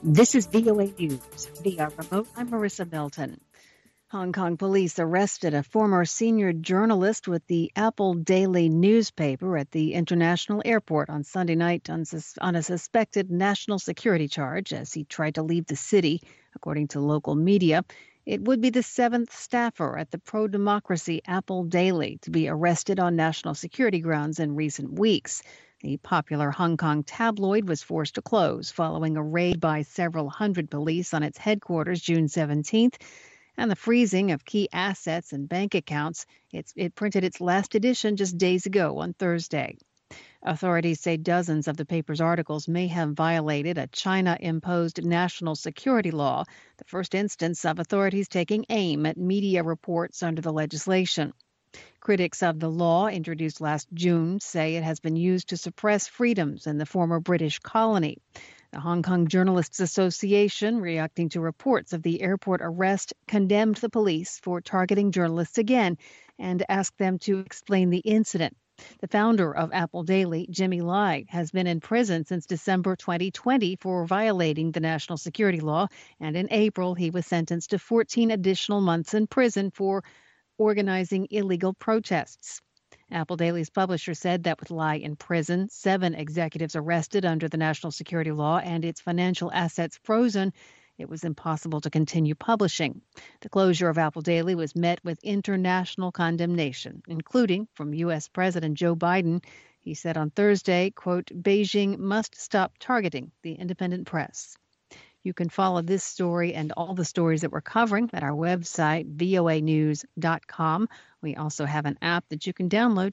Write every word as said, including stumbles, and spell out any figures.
This is V O A News. Via remote, I'm Marissa Belton. Hong Kong police arrested a former senior journalist with the Apple Daily newspaper at the international airport on Sunday night on, sus- on a suspected national security charge as he tried to leave the city, according to local media. It would be the seventh staffer at the pro-democracy Apple Daily to be arrested on national security grounds in recent weeks. The popular Hong Kong tabloid was forced to close following a raid by several hundred police on its headquarters June seventeenth and the freezing of key assets and bank accounts. It's, it printed its last edition just days ago on Thursday. Authorities say dozens of the paper's articles may have violated a China-imposed national security law, the first instance of authorities taking aim at media reports under the legislation. Critics of the law, introduced last June, say it has been used to suppress freedoms in the former British colony. The Hong Kong Journalists Association, reacting to reports of the airport arrest, condemned the police for targeting journalists again and asked them to explain the incident. The founder of Apple Daily, Jimmy Lai, has been in prison since December twenty twenty for violating the national security law, and in April he was sentenced to fourteen additional months in prison for organizing illegal protests. Apple Daily's publisher said that with Lai in prison, seven executives arrested under the national security law, and its financial assets frozen, it was impossible to continue publishing. The closure of Apple Daily was met with international condemnation, including from U S. President Joe Biden. He said on Thursday, quote, "Beijing must stop targeting the independent press." You can follow this story and all the stories that we're covering at our website, voa news dot com. We also have an app that you can download